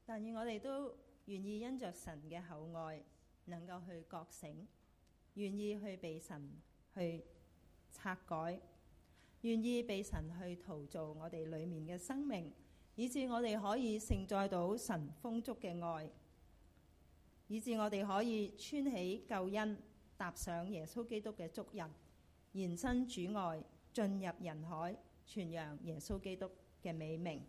但願我哋都願意因着神嘅厚愛，能夠去覺醒，願意去被神去拆改，願意被神去陶造我哋裏面嘅生命，以致我哋可以承載到神豐足嘅愛，以致我哋可以穿起救恩，踏上耶穌基督嘅足印，延伸主愛，進入人海，傳揚耶穌基督嘅美名。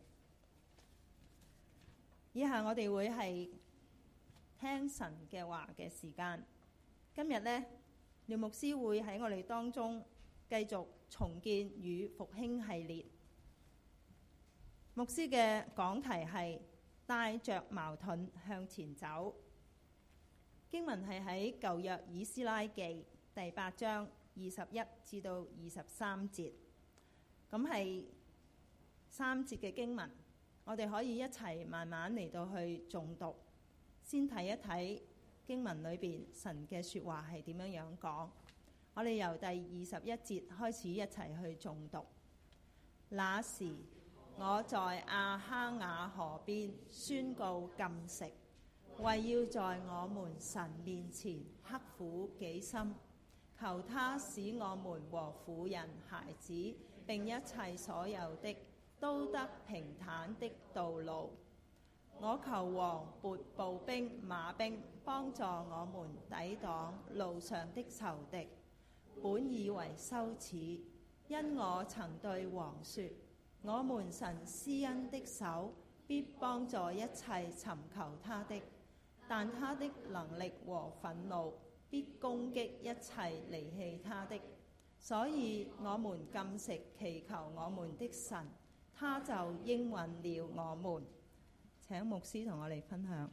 以下我哋會係聽神嘅話嘅時間。今日呢，廖牧師會喺我哋當中繼續重建與復興系列。牧師嘅講題係帶着矛盾向前走。經文係喺舊約以斯拉記第8章21至到23節。咁係3節嘅經文。我哋可以一齊慢慢嚟到去誦讀，先睇一睇經文裏邊神嘅說話係點樣樣講。我哋由第21節開始一齊去誦讀。那時，我在亞哈雅河邊宣告禁食，為要在我們神面前刻苦己心，求他使我們和婦人、孩子並一切所有的都得平坦的道路。我求王撥步兵馬兵，幫助我們抵擋路上的仇敵。本以為羞恥，因我曾對王說，我們神施恩的手必幫助一切尋求他的，但他的能力和憤怒必攻擊一切離棄他的。所以我們禁食祈求我們的神，他就應允了我們。請牧師同我哋分享。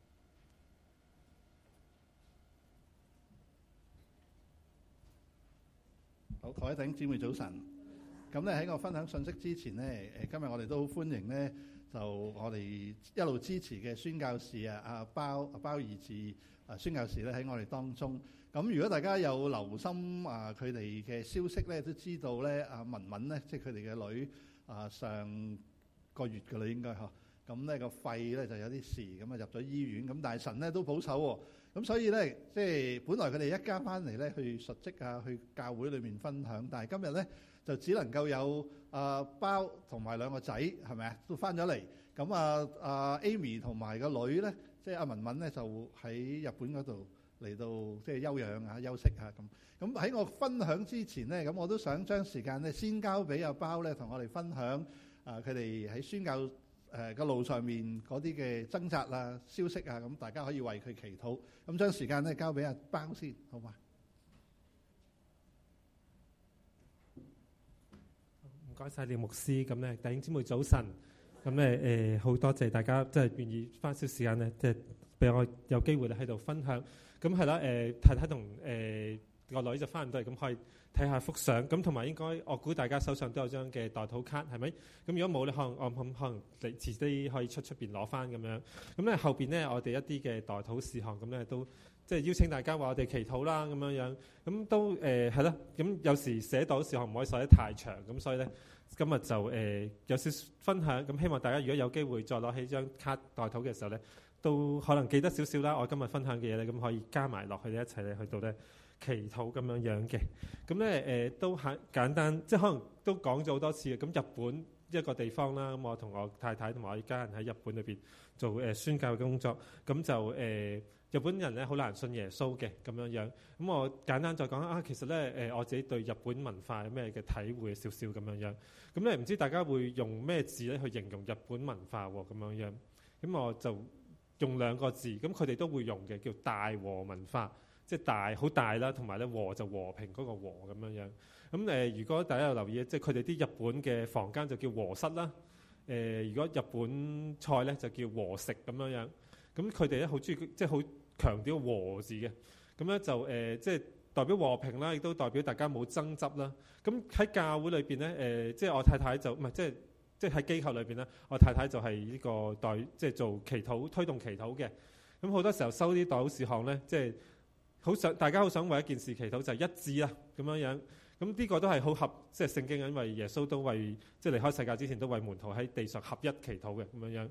好，各位弟兄姊妹早晨。咁咧喺我分享信息之前呢，今日我哋都好歡迎呢，就我哋一路支持嘅宣教士阿包義智宣教士咧喺我哋當中。咁如果大家有留心佢哋嘅消息咧，都知道咧文文咧，即係佢哋嘅女。上個月㗎啦，應該嗬，咁咧個肺咧就有啲事，咁啊入咗醫院，咁但係神咧都保守喎，咁所以咧即係本來佢哋一家翻嚟咧去述職啊，去教會裏面分享，但係今日咧就只能夠有包同埋兩個仔係咪啊都翻咗嚟，咁Amy 同埋個女咧，即係阿文文咧就喺日本嗰度嚟到即係休養啊、休息啊咁。咁喺我分享之前呢，咁我都想將時間咧先交俾阿包咧，同我哋分享佢哋喺宣教嘅路上面嗰啲嘅掙扎啊、消息啊，咁大家可以為佢祈禱。咁將時間咧交俾阿包先，好嘛？ 唔該晒廖牧師，咁咧弟兄姊妹早晨。咁咧好多謝大家即係願意花少時間咧，即係俾我有機會咧喺度分享。咁係啦，太太同個女就翻唔到嚟，咁可以睇下幅相，咁同埋應該我估大家手上都有張嘅代禱卡，係咪？咁如果冇咧，可能你遲啲可以出邊攞翻咁樣。咁咧後邊咧，我哋一啲嘅代禱事項，咁咧都即係邀請大家話我哋祈禱啦，咁樣樣。咁都係啦。咁有時寫代禱事項唔可以寫得太長，咁所以咧今日就有少少分享。咁希望大家如果有機會再攞起張卡代禱嘅時候咧，都可能記得少少啦。我今日分享嘅嘢咧，咁可以加埋落去咧一齊咧去到咧祈禱咁樣樣嘅。咁咧都簡單，即係可能都講咗好多次嘅。咁日本一個地方啦，咁我同我太太同埋我家人喺日本裏邊做宣教嘅工作。咁就日本人咧好難信耶穌嘅咁樣樣。咁我簡單再講其實咧我自己對日本文化有咩嘅體會少少咁樣樣。咁咧唔知大家會用咩字咧去形容日本文化喎咁樣樣。咁我就用兩個字，咁佢哋都會用嘅，叫大和文化。即係大好大啦，同埋咧和就和平嗰個和咁樣樣。咁如果大家有留意，即係佢哋啲日本嘅房間就叫和室啦。如果日本菜咧就叫和食咁樣樣。咁佢哋咧好中意，即係好強調和字嘅。咁咧就即係代表和平啦，亦都代表大家冇爭執啦。咁喺教會裏邊咧，即係我太太就唔係即係喺機構裏邊咧，我太太就係呢個即係做祈禱推動祈禱嘅。咁好多時候收啲代禱事項咧，即係大家好想為一件事祈禱，就係一致啦咁樣樣。咁呢個都係好合即係聖經，因為耶穌都為即係離開世界之前都為門徒喺地上合一祈禱嘅咁樣樣。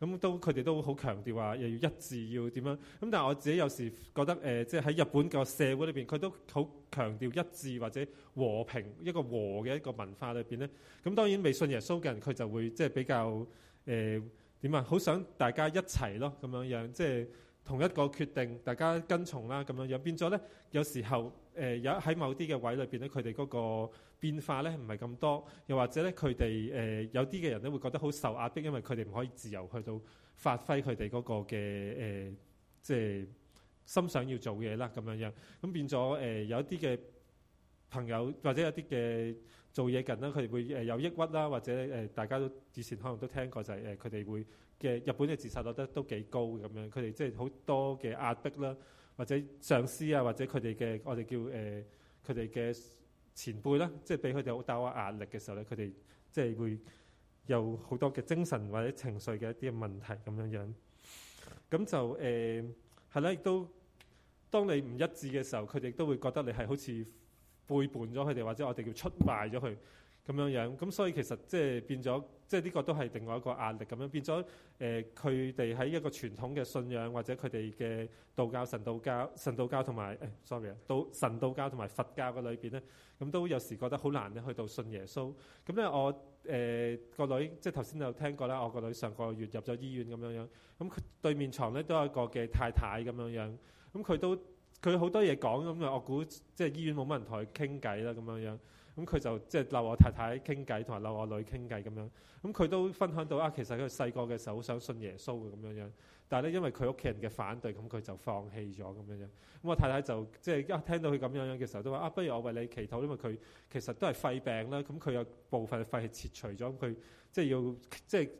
咁都佢哋都好強調話又要一致，要點樣。咁但係我自己有時覺得即係喺日本個社會裏邊，佢都好強調一致或者和平一個和嘅一個文化裏邊咧。咁當然未信耶穌嘅人，佢就會即係比較點啊，好想大家一齊咯咁樣樣，即係同一個決定，大家跟從啦咁樣樣。變咗咧，有時候有喺某啲嘅位裏邊咧，佢哋嗰個變化咧唔係咁多，又或者咧佢哋有啲嘅人咧會覺得好受壓迫，因為佢哋唔可以自由去到發揮佢哋嗰個嘅即係心想要做嘢啦咁樣樣。咁變咗有一啲嘅朋友或者有啲嘅做嘢人啦，佢哋會有抑鬱啦，或者大家都以前可能都聽過就係佢哋會嘅日本嘅自殺率都幾高咁樣，佢哋即係好多嘅壓迫啦，或者上司啊，或者佢哋嘅我哋叫佢哋嘅前輩啦，即係俾佢哋好大嘅壓力嘅時候咧，佢哋即係會有好多嘅精神或者情緒嘅一啲問題咁樣樣。咁就係啦，亦都當你唔一致嘅時候，佢哋都會覺得你係好似背叛咗佢哋，或者我哋叫出賣咗佢咁樣樣。咁所以其實即係變咗，即係呢個都係另外一個壓力咁樣變咗。佢哋喺一個傳統嘅信仰或者佢哋嘅道教、神道教同埋神道教同埋佛教嘅裏邊咧，咁都有時覺得好難咧去到信耶穌。咁咧我個女即係頭先有聽過啦，我個女上個月入咗醫院咁樣樣。咁佢對面床咧都有一個嘅太太咁樣樣。咁佢好多嘢講咁啊！我估即係醫院冇乜人同佢傾偈啦咁樣樣。咁佢就即係鬧我太太傾偈，同埋鬧我女傾偈咁樣。咁佢都分享到啊，其實佢細個嘅時候好想信耶穌嘅咁樣樣，但係咧因為佢屋企人嘅反對，咁佢就放棄咗咁樣樣。咁我太太就即係一聽到佢咁樣樣嘅時候，都話啊，不如我為你祈禱，因為佢其實都係肺病啦。咁佢有部分肺係切除咗，佢即係要即係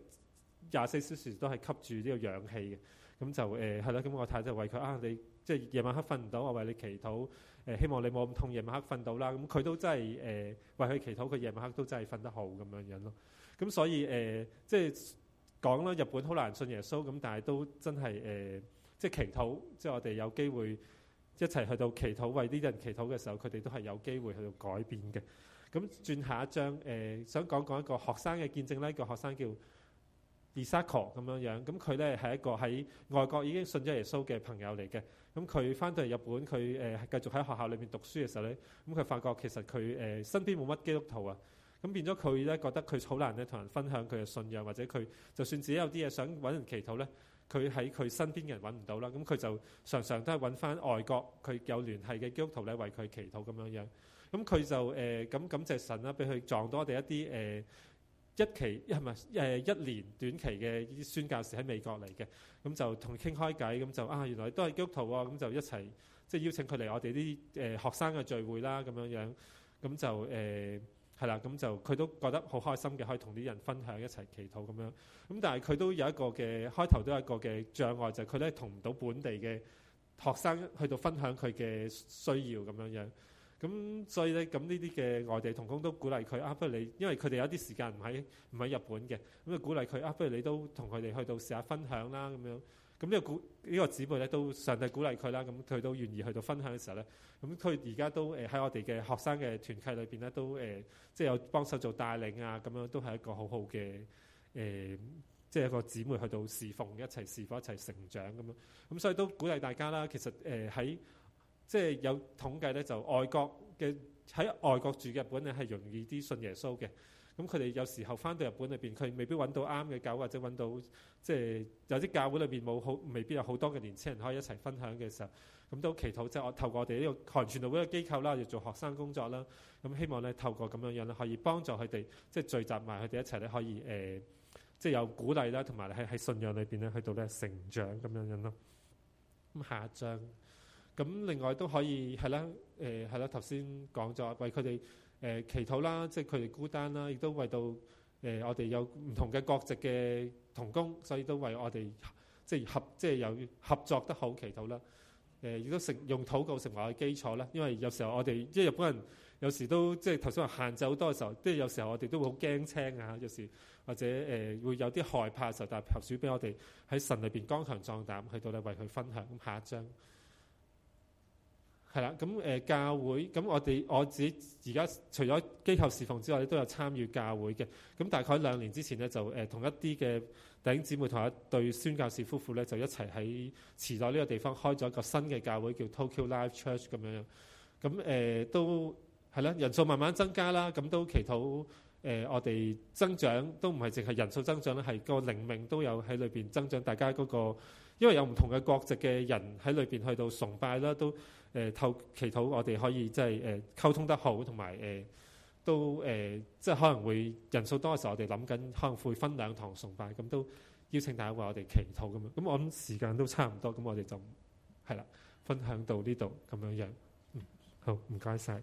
24小時都係吸住呢個氧氣嘅。咁就係啦。咁我太太就為佢啊，你即係夜晚黑瞓唔到，我為你祈禱。希望你冇咁痛，夜晚黑瞓到啦。咁佢都真係為佢祈禱，佢夜晚黑都真係瞓得好咁樣樣咯。咁所以即係講啦，日本好難信耶穌咁，但係都真係即係祈禱，即係我哋有機會一齊去到祈禱，為啲人祈禱嘅時候，佢哋都係有機會去到改變嘅。咁轉下一章想講一個學生嘅見證啦。一個學生叫Isako 咁樣樣，咁佢咧係一個喺外國已經信咗耶穌嘅朋友嚟嘅。咁佢翻到嚟日本，佢繼續喺學校裏面讀書嘅時候咧，咁佢發覺其實佢身邊冇乜基督徒啊，咁變咗佢咧覺得佢好難咧同人分享佢嘅信仰，或者佢就算自己有啲嘢想揾人祈禱咧，佢喺佢身邊嘅人揾唔到啦，咁佢就常常都係揾翻外國佢有聯繫嘅基督徒咧為佢祈禱咁樣樣。咁佢就咁感謝神啦，俾佢撞到我哋一啲一年短期嘅啲宣教士喺美國嚟嘅，咁就同佢傾開偈，咁就原來都係基督徒喎，咁就一齊即係邀請佢嚟我哋啲學生嘅聚會啦，咁樣樣，咁就係啦，咁就佢都覺得好開心嘅，可以同啲人分享一齊祈禱咁樣。咁但係佢都有一個嘅開頭都有一個嘅障礙，就係佢咧同唔到本地嘅學生去到分享佢嘅需要咁樣樣。咁所以咧，咁呢啲嘅外地同工都鼓勵佢不如你，因為佢哋有啲時間唔喺日本嘅，咁就鼓勵佢不如你都同佢哋去到試下分享啦咁樣。咁呢個姊妹咧都上帝鼓勵佢啦，咁佢都願意去到分享嘅時候咧，咁佢而家都喺我哋嘅學生嘅團契裏邊咧，都即係有幫手做帶領啊，咁樣都係一個好好嘅即係一個姊妹去到侍奉一齊侍奉一齊成長咁樣。咁所以都鼓勵大家啦。其實喺即係有統計咧，就外國嘅喺外國住嘅日本人係容易啲信耶穌嘅。咁佢哋有時候翻到日本裏邊，佢未必揾到啱嘅教會，或者揾到即係有啲教會裏邊未必有好多嘅年輕人可以一齊分享嘅時候，咁都祈禱即係我透過我哋呢個韓傳道會嘅機構啦，要做學生工作啦。咁希望咧透過咁樣樣咧，可以幫助佢哋即係聚集埋佢哋一齊咧，可以即係有鼓勵啦，同埋喺信仰裏邊咧去到咧成長咁樣樣咯。咁下一章。咁另外都可以係啦，係啦，頭先講咗為佢哋祈禱啦，即係佢哋孤單啦，亦都為到我哋有唔同嘅國籍嘅同工，所以都為我哋即係有合作得好祈禱啦。亦都用禱告成為我嘅基礎啦，因為有時候我哋即係日本人有時都即係頭先話限制好多嘅時候，即係有時候我哋都會好驚青啊，有時或者會有啲害怕嘅時候，但係求主俾我哋喺神裏邊剛強壯膽去到咧為佢分享。咁下一章。 係啦，咁教會咁我自己而家除咗機構侍奉之外，都有參與教會嘅。咁大概2年之前咧，就同一啲嘅弟兄姊妹同一對宣教士夫婦咧，就一齊喺池袋呢個地方開咗一個新嘅教會，叫 Tokyo Life Church 咁樣。咁都係啦，人數慢慢增加啦，咁都祈禱我哋增長都唔係淨係人數增長啦，係個靈命都有喺裏邊增長。大家嗰個因為有唔同嘅國籍嘅人喺裏邊去到崇拜啦，都祈禱我哋可以即係溝通得好，同埋都即係可能會人數多嘅時候，我哋諗緊可能會分2堂崇拜，咁都邀請大家為我哋祈禱咁樣。咁我諗時間都差唔多，咁我哋就係啦，分享到呢度咁樣樣。好，唔該晒。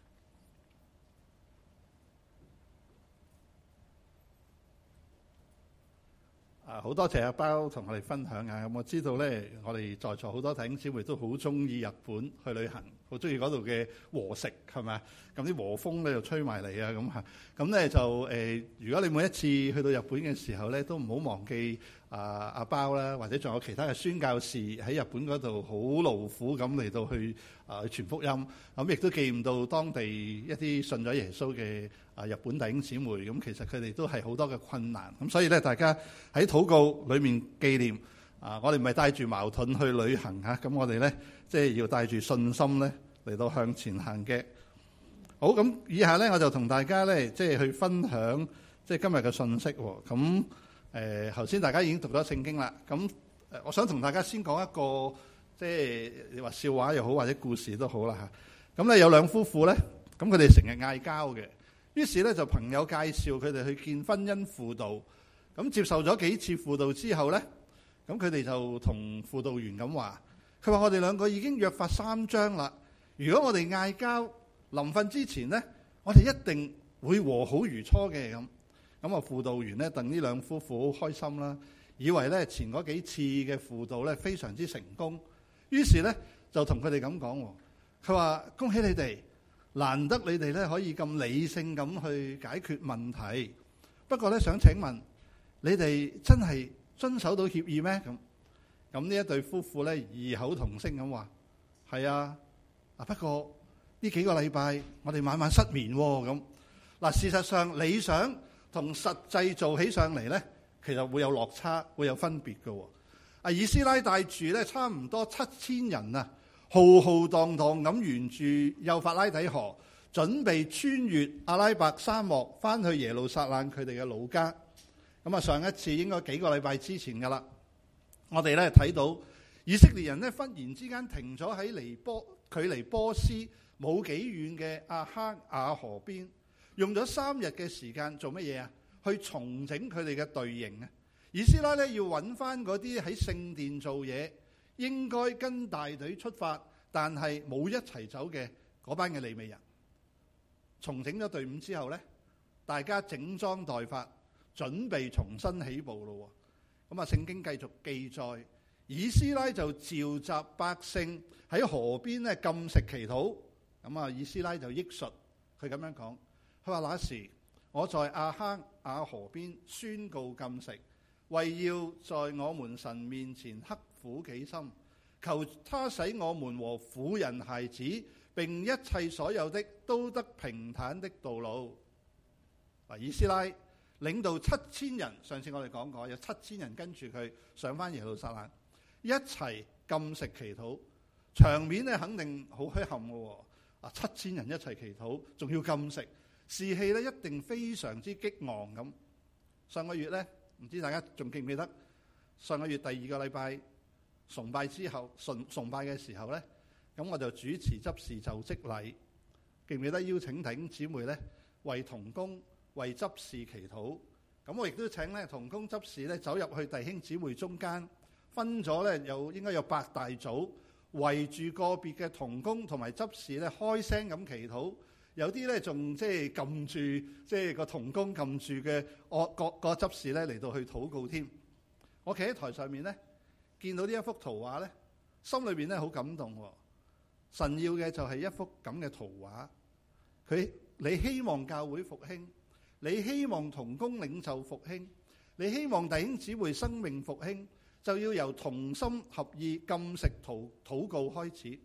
好多謝阿包同我哋分享啊！咁我知道咧，我哋在座好多弟兄姊妹都好中意日本去旅行，好中意嗰度嘅和食係咪？咁啲和風咧就吹埋嚟啊咁嚇。咁咧就如果你每一次去到日本嘅時候咧，都唔好忘記阿包啦，或者仲有其他嘅宣教士喺日本嗰度好勞苦咁嚟到去傳福音。咁亦都記唔到當地一啲信咗耶穌嘅日本弟兄姊妹，咁其實佢哋都係好多嘅困難。咁所以咧，大家喺禱告裏面紀念我哋唔係帶住矛盾去旅行嚇，咁我哋咧即係要帶住信心咧嚟到向前行嘅。好，咁以下咧我就同大家咧即係去分享即係今日嘅信息喎。咁頭先大家已經讀咗聖經啦，咁我想同大家先講一個即係你話笑話又好或者故事都好啦嚇。咁咧有兩夫婦咧，咁佢哋成日嗌交嘅，於是咧就朋友介紹佢哋去見婚姻輔導。咁接受咗幾次輔導之後咧，咁佢哋就同輔導員咁話，佢話我哋兩個已經約法3章啦。如果我哋嗌交，臨瞓之前咧，我哋一定會和好如初嘅咁。咁啊，輔導員咧戥呢兩夫婦好開心啦，以為咧前嗰幾次嘅輔導咧非常之成功，於是咧就同佢哋咁講，佢話恭喜你哋，難得你哋咧可以咁理性咁去解決問題。不過咧想請問，你哋真係遵守到協議咩？咁呢一對夫婦咧異口同聲咁話：係啊，不過呢幾個禮拜我哋晚晚失眠喎。咁嗱，事實上理想同實際做起上嚟咧，其實會有落差，會有分別嘅。以斯拉帶住咧差唔多7000人啊，浩浩蕩蕩咁沿住幼發拉底河，準備穿越阿拉伯沙漠翻去耶路撒冷佢哋嘅老家。咁啊，上一次應該幾個禮拜之前噶啦，我哋咧睇到以色列人咧忽然之間停咗喺距離波斯冇幾遠嘅阿哈雅河邊，用咗3日嘅時間做乜嘢啊？去重整佢哋嘅隊形啊！以斯拉咧要揾翻嗰啲喺聖殿做嘢，應該跟大隊出發，但係冇一齊走嘅嗰班嘅利未人，重整咗隊伍之後咧，大家整裝待發，準備重新起步咯。咁啊，聖經繼續記載，以斯拉就召集百姓喺河邊咧禁食祈禱。咁啊，以斯拉就憶述佢咁樣講，佢話那時我在亞哈雅河邊宣告禁食，為要在我們神面前刻苦己心，求他使我們和婦人孩子並一切所有的都得平坦的道路。以斯拉領導7000人，上次我哋講過，有7000人跟住佢上翻耶路撒冷，一齊禁食祈禱，場面咧肯定好墟冚嘅。7000人一齊祈禱，仲要禁食，士氣咧一定非常之激昂咁。上個月咧，唔知大家仲記唔記得？上個月第2個禮拜崇拜之後，崇拜嘅時候咧，咁我就主持執事就職禮，記唔記得邀請弟兄姊妹咧為同工、為執事祈禱？咁我亦都請咧同工執事咧走入去弟兄姊妹中間，分咗咧應該有8大組，圍住個別嘅同工同埋執事咧開聲咁祈禱。有啲咧仲即係撳住即係個同工撳住嘅個執事咧嚟到去禱告添。我企喺台上面咧，見到呢一幅圖畫咧，心裏邊咧好感動。神要嘅就係一幅咁嘅圖畫。你希望教會復興，你希望同工領袖復興，你希望弟兄姊妹生命復興，就要由同心合意禁食禱告開始。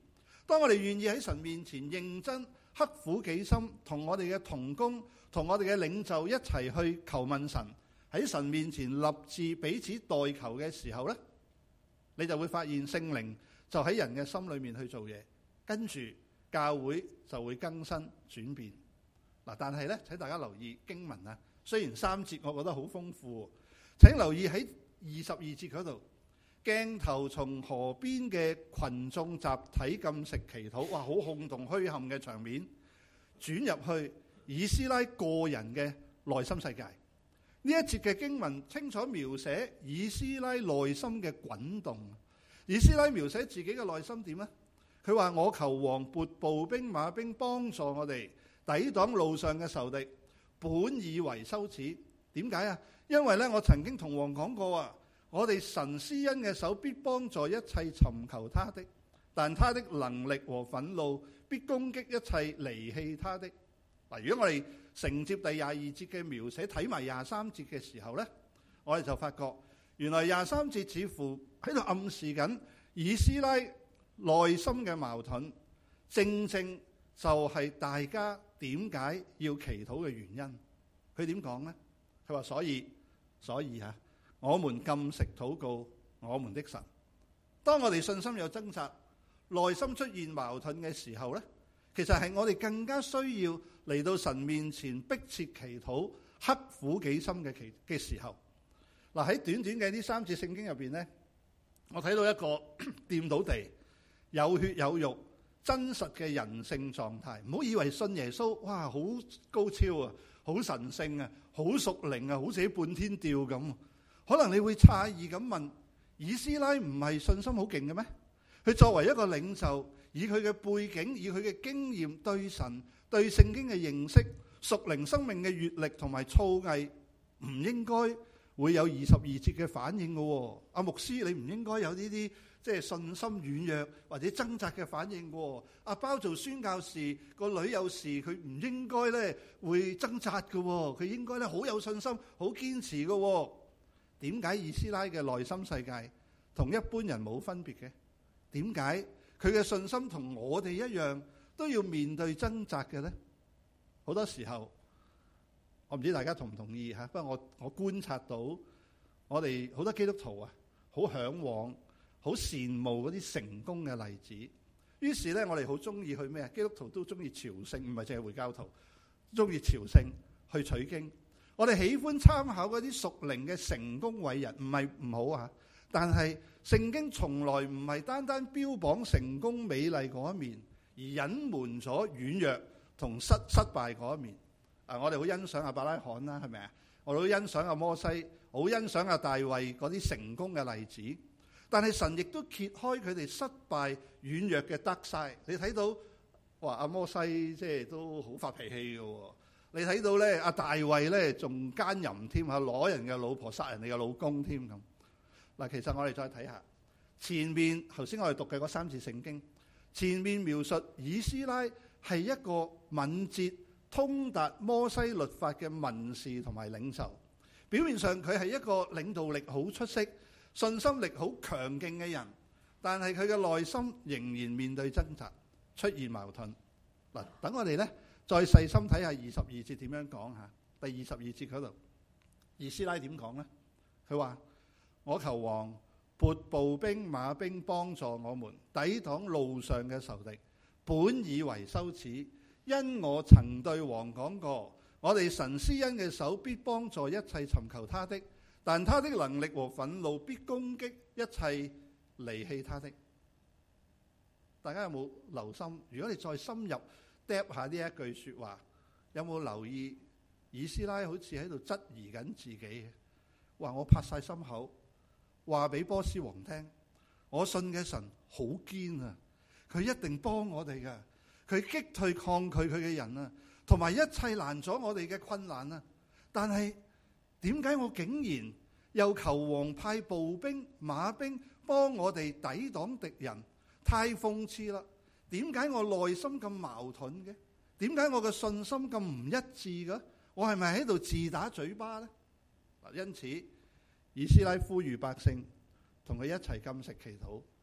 當我哋願意喺神面前認真刻苦己心，同我哋嘅同工、同我哋嘅領袖一齊去求問神，喺神面前立志彼此代求嘅時候呢，你就會發現聖靈就喺人嘅心裏面去做嘢，跟住教會就會更新轉變。嗱，但係呢，請大家留意經文啊，雖然3節我覺得好豐富，請留意喺22節嗰度，鏡頭從河邊嘅群眾集體禁食祈禱，哇，好轟動墟冚嘅場面，轉入去以斯拉個人嘅內心世界。呢一節嘅經文清楚描寫以斯拉內心嘅滾動。以斯拉描寫自己嘅內心點呢？佢話：我求王撥步兵馬兵幫助我哋抵擋路上嘅仇敵，本以為羞恥。點解啊？因為咧，我曾經同王講過啊，我哋神施恩嘅手必幫助一切尋求他的，但他的能力和憤怒必攻擊一切離棄他的。嗱，如果我哋承接第22節嘅描寫，睇埋23節嘅時候呢，我哋就發覺原來23節似乎喺度暗示緊以斯拉內心嘅矛盾，正正就係大家點解要祈禱嘅原因。佢點講呢？佢話所以我們禁食禱告我們的神。當我哋信心有掙扎，內心出現矛盾嘅時候呢，其實係我哋更加需要嚟到神面前迫切祈禱、刻苦己心嘅時候。嗱，喺短短嘅呢3節聖經入邊呢，我睇到一個掂到地、有血有肉、真實嘅人性狀態。唔好以為信耶穌，哇，好高超啊，好神聖啊，好屬靈啊，好似半天吊咁。可能你會詫異咁問：以斯拉唔係信心好勁嘅咩？佢作為一個領袖，以佢嘅背景、以佢嘅經驗、對神、對聖經嘅認識、屬靈生命嘅閱歷同埋造詣，唔應該會有22節嘅反應嘅。阿牧師，你唔應該有呢啲即係信心軟弱或者掙扎嘅反應嘅。阿包做宣教士，個女有事，佢唔應該咧會掙扎嘅，佢應該咧好有信心、好堅持嘅。點解以斯拉嘅內心世界同一般人冇分別嘅？點解佢嘅信心同我哋一樣都要面對掙扎嘅呢？好多時候，我唔知大家同唔同意嚇，不過我觀察到我哋好多基督徒啊，好嚮往、好羨慕嗰啲成功嘅例子。於是咧，我哋好中意去咩啊？基督徒都中意朝聖，唔係淨係回教徒，中意朝聖去取經。我哋喜歡參考嗰啲屬靈嘅成功偉人，唔係唔好啊。但係聖經從來唔係單單標榜成功美麗嗰一面，而隱瞞咗軟弱同失敗嗰一面。我哋好欣賞亞伯拉罕啦，係咪啊？我哋好欣賞阿摩西，好欣賞阿大衛嗰啲成功嘅例子。但係神亦都揭開佢哋失敗軟弱嘅得晒。你睇到話阿摩西即係都好發脾氣嘅。你睇到咧，阿大衛咧仲奸淫添嚇，攞人嘅老婆殺人哋嘅老公添咁。嗱，其實我哋再睇下前面頭先我哋讀嘅嗰3節聖經，前面描述以斯拉係一個敏捷通達摩西律法嘅文士同埋領袖。表面上佢係一個領導力好出色、信心力好強勁嘅人，但係佢嘅內心仍然面對掙扎，出現矛盾。嗱，等我哋咧再細心睇下22節點樣講嚇。第22節嗰度，以斯拉點講呢？佢話：我求王撥步兵馬兵幫助我們抵擋路上嘅仇敵，本以為羞恥，因我曾對王講過，我哋神施恩嘅手必幫助一切尋求他的，但他的能力和憤怒必攻擊一切離棄他的。大家有冇留心？如果你再深入嗒下呢一句說話，有冇留意以斯拉好似喺度質疑緊自己？話我拍晒心口，話俾波斯王聽，我信嘅神好堅啊，佢一定幫我哋噶，佢擊退抗拒佢嘅人啊，同埋一切攔阻我哋嘅困難啊。但係點解我竟然又求王派步兵馬兵幫我哋抵擋敵人？太諷刺啦！點解我內心咁矛盾嘅？點解我嘅信心咁唔一致嘅？我係咪喺度自打嘴巴呢？因此以斯拉呼籲百姓同佢一齊禁食祈禱，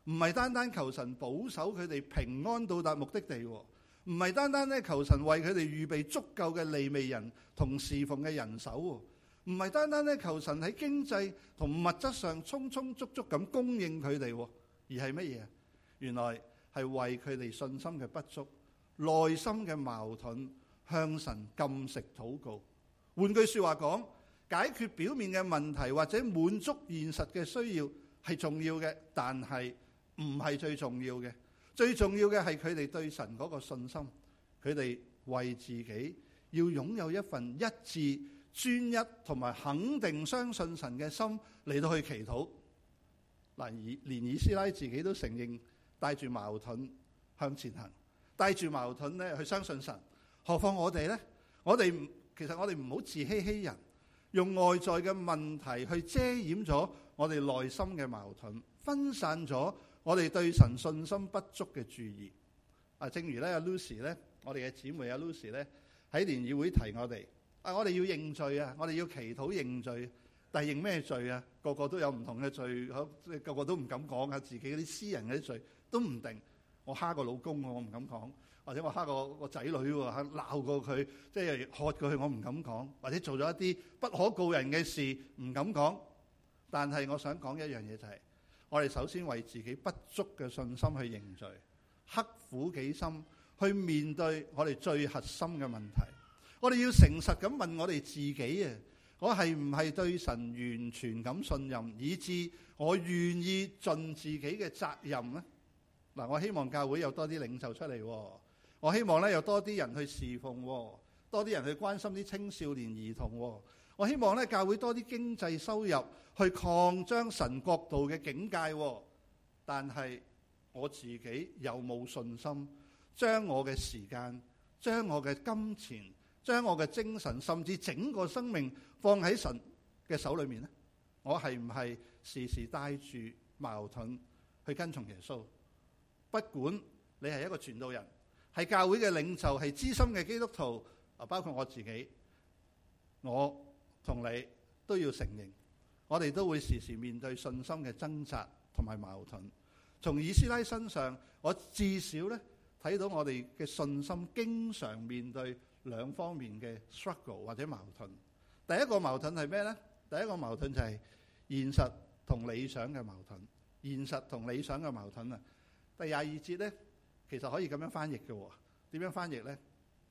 唔係單單求神保守佢哋平安到達目的地，唔係單單咧求神為佢哋預備足夠嘅利未人同侍奉嘅人手，唔係單單咧求神喺經濟同物質上充充足足咁供應佢哋，而係乜嘢啊？原來係為佢哋信心嘅不足、內心嘅矛盾向神禁食禱告。換句說話講，解決表面嘅問題或者滿足現實嘅需要係重要嘅，但係唔係最重要嘅。最重要嘅係佢哋對神嗰個信心，佢哋為自己要擁有一份一致、專一同埋肯定相信神嘅心嚟到去祈禱。嗱，連以斯拉自己都承認帶住矛盾向前行，帶住矛盾咧去相信神，何況我哋呢？其實我哋唔好自欺欺人，用外在嘅問題去遮掩咗我哋內心嘅矛盾，分散咗我哋對神信心不足嘅注意。正如咧阿 Lucy 咧，我哋嘅姊妹阿 Lucy 咧喺聯議會提我哋，我哋要認罪啊，我哋要祈禱認罪，但係認咩罪啊？個個都有唔同嘅罪，個個都唔敢講啊，自己嗰啲私人嘅啲罪都唔定。我蝦個老公我唔敢講，或者我蝦個仔女喎，鬧過佢，即係喝過佢，我唔敢講，或者做咗一啲不可告人嘅事唔敢講。但係我想講一樣嘢就係，我哋首先為自己不足嘅信心去認罪，刻苦己心去面對我哋最核心嘅問題。我哋要誠實咁問我哋自己啊，我係唔係對神完全咁信任，以致我願意盡自己嘅責任呢？嗱，我希望教會有多啲領袖出嚟，我希望咧有多啲人去侍奉，多啲人去關心啲青少年兒童。我希望咧教會多啲經濟收入去擴張神國度嘅境界。但係我自己有冇信心將我嘅時間、將我嘅金錢、將我嘅精神，甚至整個生命放喺神嘅手裏面呢？我係唔係時時帶住矛盾去跟從耶穌？不管你係一個傳道人，係教會嘅領袖，係資深嘅基督徒，包括我自己，我同你都要承認，我哋都會時時面對信心嘅掙扎同埋矛盾。從以斯拉身上，我至少咧睇到我哋嘅信心經常面對兩方面嘅 struggle 或者矛盾。第一個矛盾係咩呢？第一個矛盾就係現實同理想嘅矛盾。現實同理想嘅矛盾啊！第22節咧，其實可以咁樣翻譯嘅喎。點樣翻譯咧？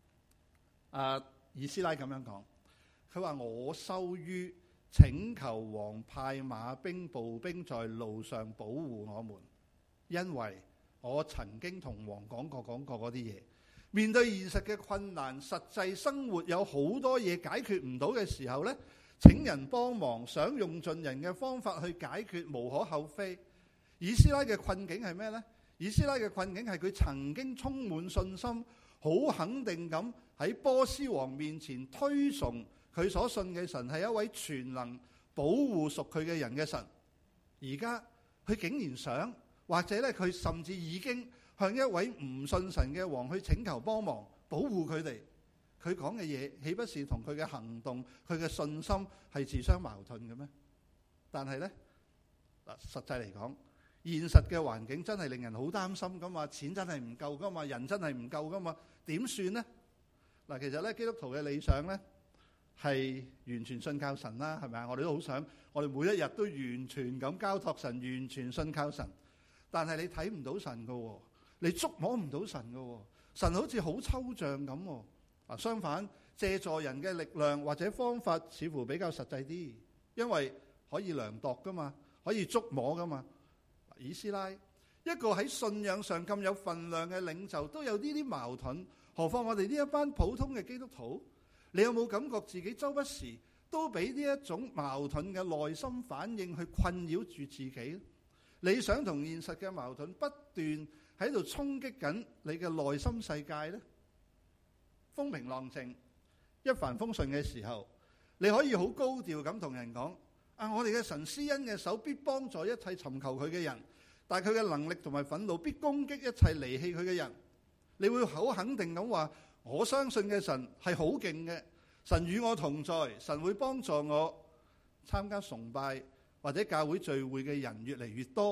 以斯拉咁樣講，佢話我羞於請求王派馬兵步兵在路上保護我們，因為我曾經同王講過嗰啲嘢。面對現實嘅困難，實際生活有好多嘢解決唔到嘅時候咧，請人幫忙，想用盡人嘅方法去解決，無可厚非。以斯拉嘅困境係咩呢？以斯拉嘅困境係佢曾經充滿信心，好肯定咁喺波斯王面前推崇佢所信嘅神係一位全能保護屬佢嘅人嘅神。而家佢竟然想，或者咧佢甚至已經向一位唔信神嘅王去請求幫忙，保護佢哋。佢講嘅嘢豈不是同佢嘅行動、佢嘅信心係自相矛盾嘅咩？但係呢，實際嚟講，現實嘅環境真係令人好擔心噶嘛，錢真係唔夠噶嘛，人真係唔夠噶嘛，點算呢？嗱，其實咧基督徒嘅理想咧係完全信靠神啦，係咪啊？我哋都好想，我哋每一日都完全咁交託神，完全信靠神。但係你睇唔到神噶，你觸摸唔到神噶，神好似好抽象咁。相反，借助人嘅力量或者方法似乎比較實際啲，因為可以量度噶嘛，可以觸摸噶嘛。以斯拉一個喺信仰上咁有份量嘅領袖都有呢啲矛盾，何況我哋呢一班普通嘅基督徒？你有冇感覺自己周不時都俾呢一種矛盾嘅內心反應去困擾住自己？理想同現實嘅矛盾不斷喺度衝擊緊你嘅內心世界呢？風平浪靜、一帆風順嘅時候，你可以好高調咁同人講：我哋嘅神施恩嘅手必幫助一切尋求佢嘅人，但係佢嘅能力同埋憤怒必攻擊一切離棄佢嘅人。你會好肯定咁話：我相信嘅神係好勁嘅，神與我同在，神會幫助我。參加崇拜或者教會聚會嘅人越嚟越多，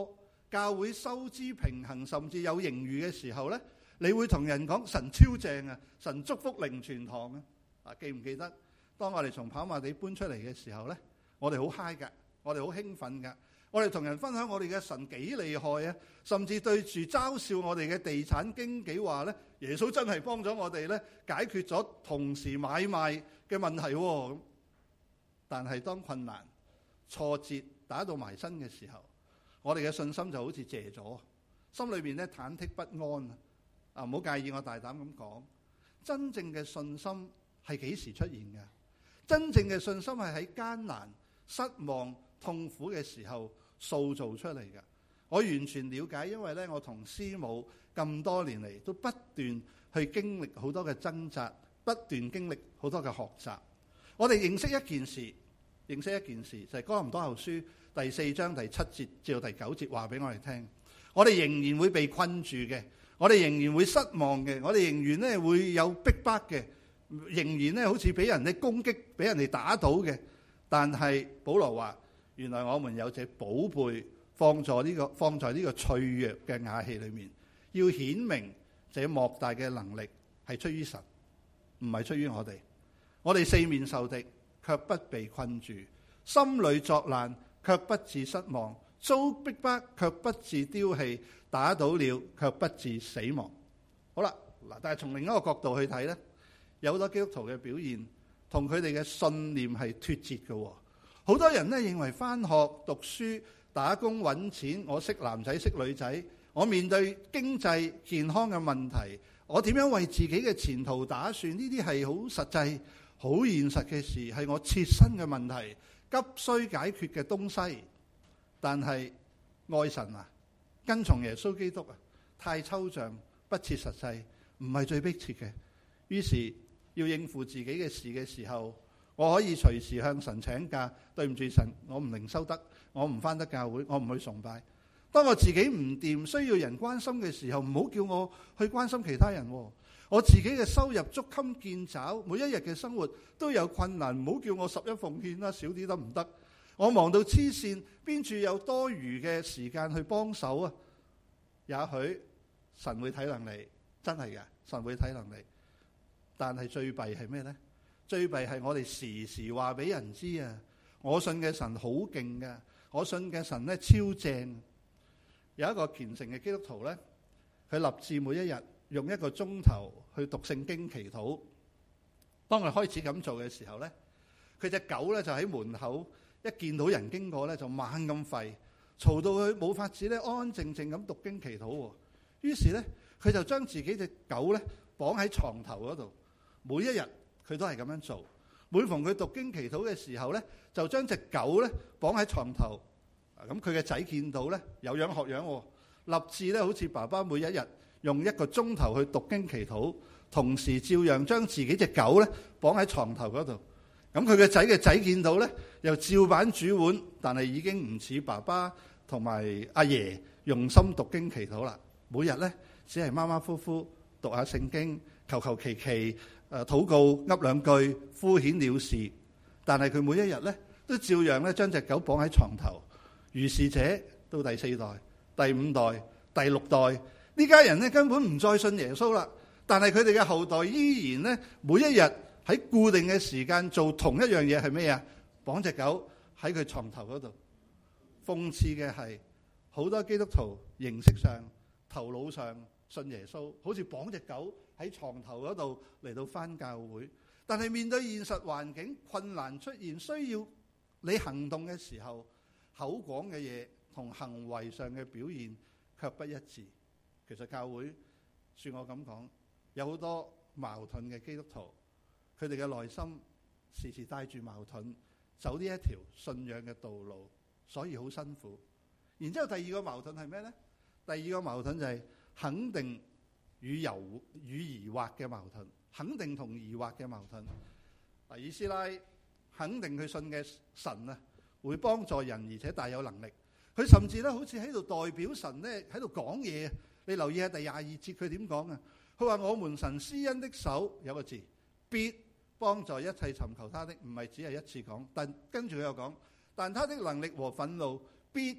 教會收支平衡，甚至有盈餘嘅時候呢，你會同人講神超正啊，神祝福靈全堂啊。記唔記得當我哋從跑馬地搬出嚟嘅時候呢，我哋好嗨㗎，我哋好興奮㗎，我哋同人分享我哋嘅神幾厲害啊，甚至對住嘲笑我哋嘅地產經紀話呢，耶穌真係幫咗我哋呢，解決咗同時買賣嘅問題喎。但係當困難挫折打到埋身嘅時候，我哋嘅信心就好似謝咗，心裏邊咧忐忑不安啊！唔好介意我大膽咁講，真正嘅信心係幾時出現嘅？真正嘅信心係喺艱難、失望、痛苦嘅時候塑造出嚟嘅。我完全了解，因為咧我同師母咁多年嚟都不斷去經歷好多嘅掙扎，不斷經歷好多嘅學習。我哋認識一件事就係哥林多後書第4章第7節至到第9節話俾我哋聽，我哋仍然會被困住嘅，我哋仍然會失望嘅，我哋仍然咧會有逼迫嘅，仍然咧好似俾人哋攻擊，俾人哋打倒嘅。但係保羅話，原來我們有隻寶貝放在呢個脆弱嘅瓦器裏面，要顯明這莫大嘅能力係出於神，唔係出於我哋。我哋四面受敵，卻不被困住；心裏作難，卻不致失望；遭逼迫，卻不致丟棄；打倒了，卻不致死亡。好啦，嗱，但係從另一個角度去睇咧，有好多基督徒嘅表現同佢哋嘅信念係脫節嘅。好多人咧認為返學、讀書、打工揾錢，我識男仔識女仔，我面對經濟健康嘅問題，我點樣為自己嘅前途打算？呢啲係好實際、好現實嘅事，係我切身嘅問題，急需解決嘅東西。但係愛神啊，跟從耶穌基督啊，太抽象、不切實際，唔係最迫切嘅。於是要應付自己嘅事嘅時候，我可以隨時向神請假。對唔住神，我唔靈修得，我唔返得教會，我唔去崇拜。當我自己唔掂，需要人關心嘅時候，唔好叫我去關心其他人。我自己嘅收入捉襟見肘，每一日嘅生活都有困難，唔好叫我11奉獻啦，少啲得唔得？我忙到黐線，邊處有多餘嘅時間去幫手啊？也許神會體諒你，真係嘅，神會體諒你。但係最弊係咩呢？最弊係我哋時時話俾人知啊！我信嘅神好勁㗎，我信嘅神咧超正。有一個虔誠嘅基督徒咧，佢立志每一日用1個鐘頭去讀聖經祈禱。當佢開始咁做嘅時候咧，佢隻狗咧就喺門口，一見到人經過咧就猛咁吠，嘈到佢冇法子咧安安靜靜咁讀經祈禱。於是咧佢就將自己隻狗咧綁喺床頭嗰度，每一日佢都係咁樣做。每逢佢讀經祈禱嘅時候咧，就將隻狗咧綁喺床頭。咁佢嘅仔見到咧，有樣學樣，立志咧好似爸爸每一日用1個鐘頭去讀經祈禱，同時照樣將自己隻狗咧綁喺床頭嗰度。咁佢嘅仔見到咧，又照板煮碗，但係已經唔似爸爸同埋阿爺用心讀經祈禱啦。每日咧只係馬馬虎虎讀下聖經，求求其其禱告噏兩句，敷衍了事。但係佢每一日咧都照樣咧將隻狗綁喺床頭。如是者到第4代、第5代、第6代，呢家人咧根本唔再信耶穌啦。但係佢哋嘅後代依然咧每一日喺固定嘅時間做同一樣嘢，係咩啊？綁隻狗喺佢床頭嗰度。諷刺嘅係好多基督徒形式上、頭腦上信耶穌，好似綁隻狗喺床頭嗰度嚟到返教會。但係面對現實環境困難出現，需要你行動嘅時候，口講嘅嘢同行為上嘅表現卻不一致。其實教會算我咁講，有好多矛盾嘅基督徒，佢哋嘅內心時時帶住矛盾，走呢一條信仰嘅道路，所以好辛苦。然之後第二個矛盾係咩呢？第二個矛盾就係肯定與疑惑嘅矛盾，肯定同疑惑嘅矛盾。以斯拉肯定佢信嘅神啊，會幫助人，而且大有能力。佢甚至咧好似喺度代表神咧喺度講嘢。你留意下第22節佢點講啊？佢話我們神施恩的手，有個字，必幫助一切尋求他的，唔係只係一次講，但跟住佢又講，但他的能力和憤怒必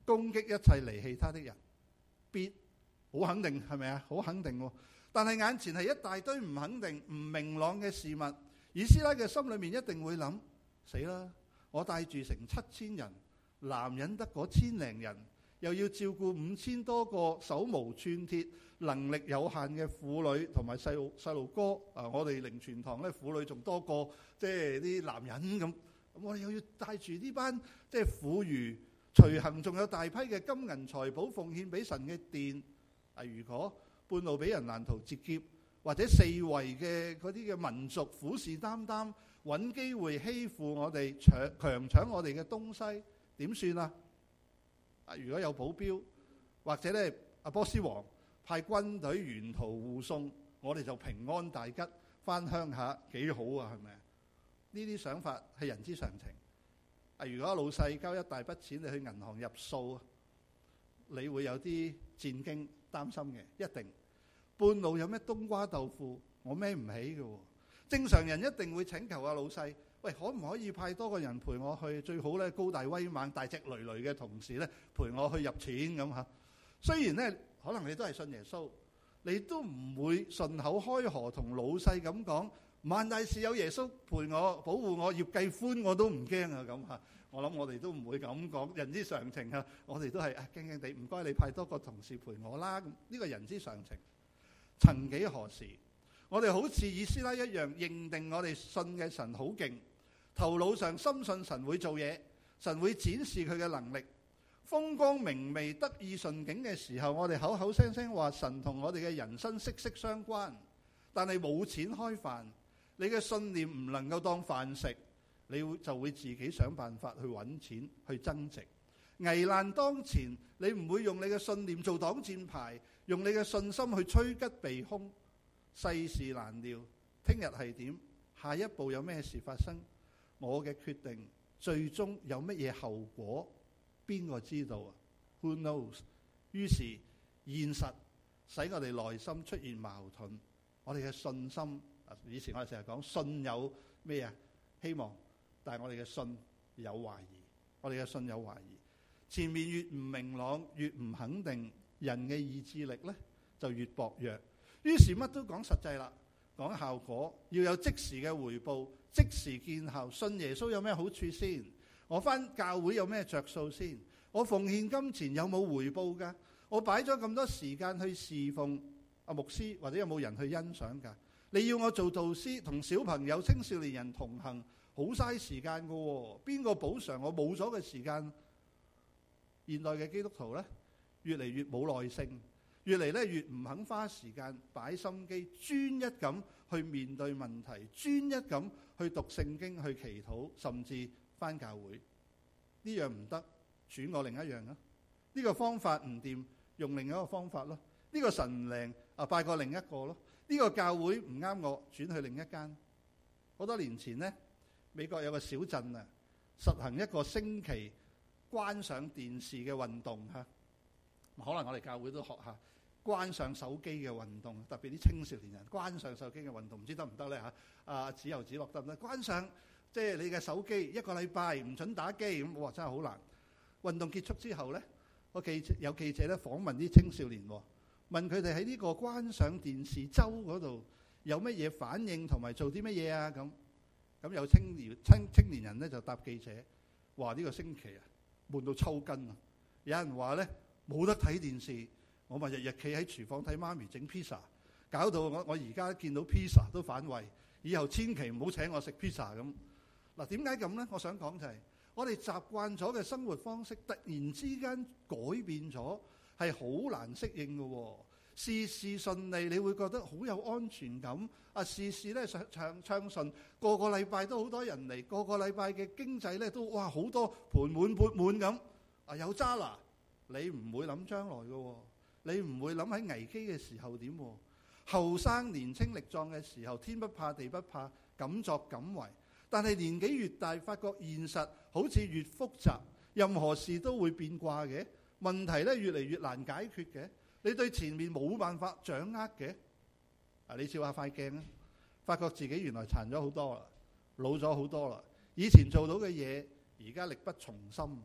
攻擊一切離棄他的人，必好肯定，係咪啊？好肯定喎。但係眼前係一大堆唔肯定、唔明朗嘅事物，以斯拉嘅心裏面一定會諗：死啦！我帶住成7000人，男人得嗰1000零人，又要照顧5000多個手無寸鐵、能力有限嘅婦女同埋細路哥。我哋靈傳堂咧，婦女仲多過即係啲男人咁。我哋又要帶住呢班即係婦孺隨行，仲有大批嘅金銀財寶奉獻俾神嘅殿。如果半路俾人攔途截劫，或者四圍嘅嗰啲嘅民族虎視眈眈，揾機會欺負我哋，強搶我哋嘅東西，點算啊？如果有保鏢，或者咧波斯王派軍隊沿途護送，我哋就平安大吉，翻鄉下幾好啊？係咪啊？呢啲想法係人之常情。如果老細交一大筆錢你去銀行入數，你會有啲戰驚擔心嘅，一定。半路有咩冬瓜豆腐，我孭唔起嘅。正常人一定會請求老細，喂，可唔可以派多個人陪我去？最好咧高大威猛、大隻累累嘅同事咧陪我去入錢咁嚇。雖然咧可能你都係信耶穌，你都唔會順口開河同老細咁講，萬大事有耶穌陪我保護我，葉繼歡我都唔驚啊咁嚇。我諗我哋都唔會咁講，人之常情啊。我哋都係驚驚地，唔該你派多個同事陪我啦。呢個人之常情。曾幾何時，我哋好似以斯拉一樣，認定我哋信嘅神好勁，頭腦上深信神會做嘢，神會展示佢嘅能力，風光明媚、得意順境嘅時候，我哋口口聲聲話神同我哋嘅人生息息相關。但係冇錢開飯，你嘅信念唔能夠當飯食，你就會自己想辦法去揾錢去增值。危難當前，你唔會用你嘅信念做擋箭牌，用你嘅信心去趨吉避凶。世事難料，聽日係點？下一步有咩事發生？我嘅決定最終有乜嘢後果？邊個知道啊 ？Who knows？ 於是現實使我哋內心出現矛盾。我哋嘅信心，以前我哋成日講信有咩啊？希望，但係我哋嘅信有懷疑。我哋嘅信有懷疑。前面越唔明朗，越唔肯定，人嘅意志力呢就越薄弱。於是乜都講實際啦，講效果，要有即時嘅回報，即時見效。信耶穌有咩好處先？我返教會有咩着數先？我奉獻金錢有冇回報㗎？我擺咗咁多時間去侍奉牧師，或者有冇人去欣賞㗎？你要我做導師，同小朋友、青少年人同行，好嘥時間㗎喎。邊個補償我冇咗嘅時間？現代嘅基督徒呢，越嚟越冇耐性，越嚟咧越唔肯花時間擺心機，專一咁去面對問題，專一咁去讀聖經、去祈禱，甚至返教會。呢樣唔得，轉我另一樣啦。呢個方法唔掂，用另一個方法咯。呢個神唔靈拜過另一個咯。呢個教會唔啱我，轉去另一間。好多年前呢，美國有個小鎮啊，實行一個星期關上電視嘅運動嚇。可能我哋教會都學下關上手機嘅運動，特別啲青少年人關上手機嘅運動，唔知得唔得呢嚇？子由子樂得唔得？關上即係你嘅手機一個禮拜唔準打機咁，哇真係好難。運動結束之後呢，有記者咧訪問啲青少年，問佢哋喺呢個關上電視周嗰度有乜嘢反應同埋做啲乜嘢啊？咁有青年人咧就答記者話：呢個星期啊悶到抽筋啊！有人話咧冇得睇電視，我咪日日企喺廚房睇媽咪整披薩，搞到我而家見到披薩都反胃，以後千祈唔好請我食披薩咁。嗱，點解咁呢？我想講就係我哋習慣咗嘅生活方式突然之間改變咗，係好難適應嘅喎。事事順利，你會覺得好有安全感。事事咧暢順，個個禮拜都好多人嚟，個個禮拜嘅經濟咧都哇好多盆滿缽滿咁。有渣拿，你唔會諗將來嘅喎，你唔會諗喺危機嘅時候點喎。後生年青力壯嘅時候，天不怕地不怕，敢作敢為。但係年紀越大，發覺現實好似越複雜，任何事都會變卦嘅，問題咧越嚟越難解決嘅，你對前面冇辦法掌握嘅。你照下塊鏡啊，發覺自己原來殘咗好多啦，老咗好多啦。以前做到嘅嘢，而家力不從心。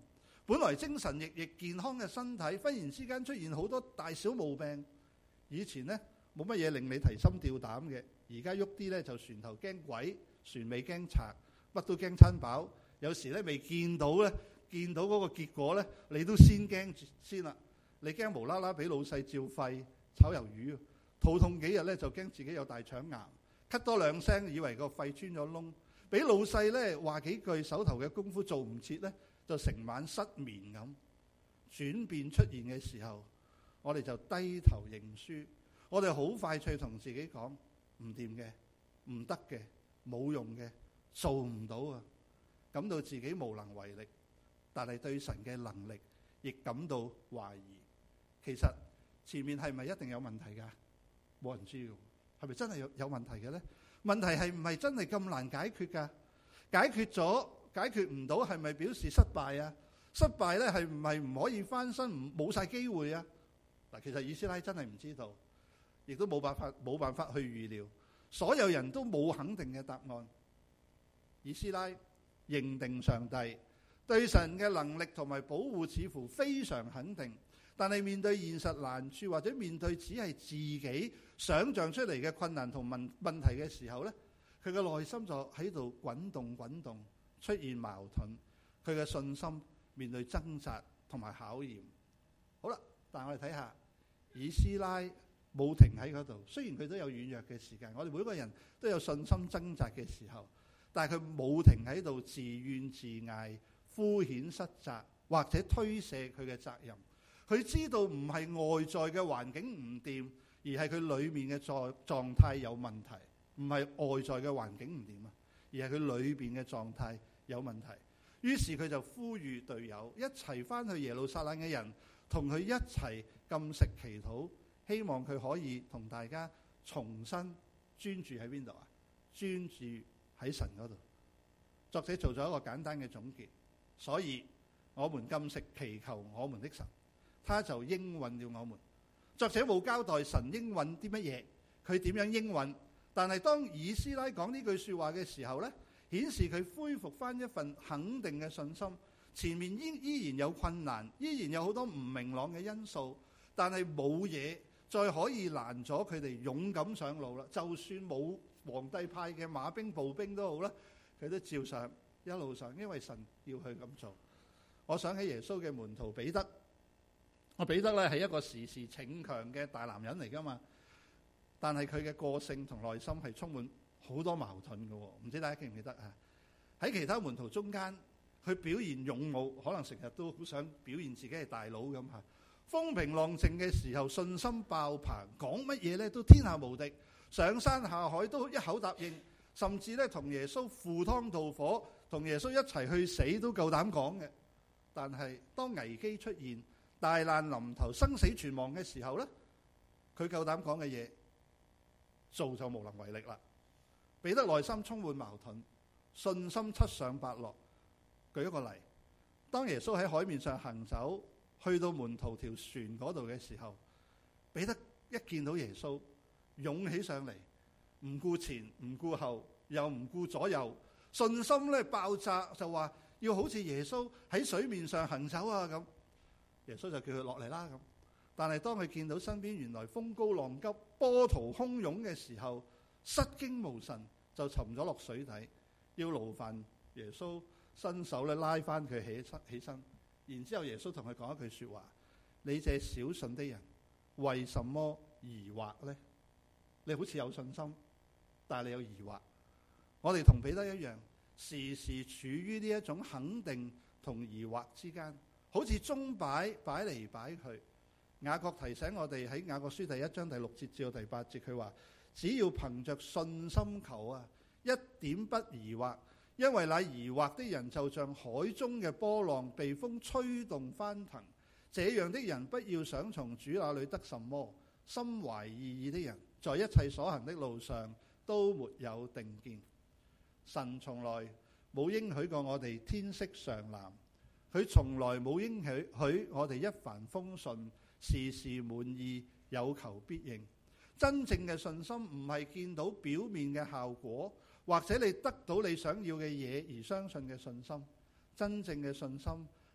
本來精神奕奕、健康嘅身體，忽然之間出現好多大小毛病。以前呢，冇乜嘢令你提心吊膽嘅，而家喐啲呢，就船頭驚鬼，船尾驚賊，乜都驚親飽。有時呢，未見到呢，見到嗰個結果呢，你都先驚先啦。你驚無啦啦俾老細照肺炒魷魚，肚痛幾日呢，就驚自己有大腸癌，咳多兩聲以為個肺穿咗窿，俾老細呢話幾句手頭嘅功夫做唔切呢，就成晚失眠咁。轉變出現嘅時候，我哋就低頭認輸，我哋好快脆同自己講唔掂嘅、唔得嘅、冇用嘅、做唔到啊，感到自己無能為力，但係對神嘅能力亦感到懷疑。其實前面係咪一定有問題㗎？冇人知㗎，係咪真係有問題嘅呢？問題係唔係真係咁難解決㗎？解決咗解決唔到，係咪表示失敗啊？失敗咧係唔係唔可以翻身，冇晒機會啊？嗱，其實以斯拉真係唔知道，亦都冇辦法去預料，所有人都冇肯定嘅答案。以斯拉認定上帝，對神嘅能力同埋保護似乎非常肯定，但係面對現實難處，或者面對只係自己想像出嚟嘅困難同問題嘅時候呢，佢嘅內心就喺度滾動，出現矛盾，佢嘅信心面對掙扎同埋考驗。好啦，但係我哋睇下以斯拉冇停喺嗰度，雖然佢都有軟弱嘅時間，我哋每個人都有信心掙扎嘅時候，但係佢冇停喺度自怨自艾、敷衍失責或者推卸佢嘅責任。佢知道唔係外在嘅環境唔掂，而係佢裏面嘅狀態有問題。唔係外在嘅環境唔掂啊，而係佢裏邊嘅狀態有問題。於是佢就呼籲隊友一齊翻去耶路撒冷嘅人，同佢一齊禁食祈禱，希望佢可以同大家重新專注喺邊度啊？專注喺神嗰度。作者做咗一個簡單嘅總結，所以我們禁食祈求我們的神，他就應允了我們。作者冇交代神應允啲乜嘢，佢點樣應允？但係當以斯拉講呢句說話嘅時候呢，顯示佢恢復翻一份肯定嘅信心。前面依然有困難，依然有好多唔明朗嘅因素，但係冇嘢再可以攔阻佢哋勇敢上路啦。就算冇皇帝派嘅馬兵步兵都好啦，佢都照上一路上，因為神要佢咁做。我想起耶穌嘅門徒彼得，彼得咧係一個時時逞強嘅大男人嚟噶嘛。但係佢嘅個性同內心係充滿好多矛盾嘅，唔知大家記唔記得啊？喺其他門徒中間，佢表現勇武，可能成日都好想表現自己係大佬咁嚇。風平浪靜嘅時候，信心爆棚，講乜嘢咧都天下無敵，上山下海都一口答應，甚至咧同耶穌赴湯蹈火，同耶穌一齊去死都夠膽講嘅。但係當危機出現、大難臨頭、生死存亡嘅時候咧，佢夠膽講嘅嘢，做就無能為力啦。彼得內心充滿矛盾，信心七上八落。舉一個例，當耶穌喺海面上行走，去到門徒條船嗰度嘅時候，彼得一見到耶穌，湧起上嚟，唔顧前唔顧後，又唔顧左右，信心咧爆炸，就話要好似耶穌喺水面上行走啊咁。耶穌就叫佢落嚟啦咁。但係當佢見到身邊原來風高浪急、波濤洶湧嘅時候，失驚無神，就沉咗落水底，要勞煩耶穌伸手咧拉翻佢起身。然之後耶穌同佢講一句說話：你這小信的人，為什麼疑惑呢？你好似有信心，但係你有疑惑。我哋同彼得一樣，時時處於呢一種肯定同疑惑之間，好似鐘擺嚟擺去。雅各提醒我哋喺雅各書第1章第6節至到第8節，佢話只要憑着信心求啊，一點不疑惑，因為那疑惑的人就像海中嘅波浪，被風吹動翻騰。這樣的人不要想從主那裏得什麼。心懷二意的人，在一切所行的路上都沒有定見。神從來冇應許過我哋天色常藍，佢從來冇應許我哋一帆風順，事事滿意，有求必應。真正嘅信心唔係見到表面嘅效果，或者你得到你想要嘅嘢而相信嘅信心。真正嘅信心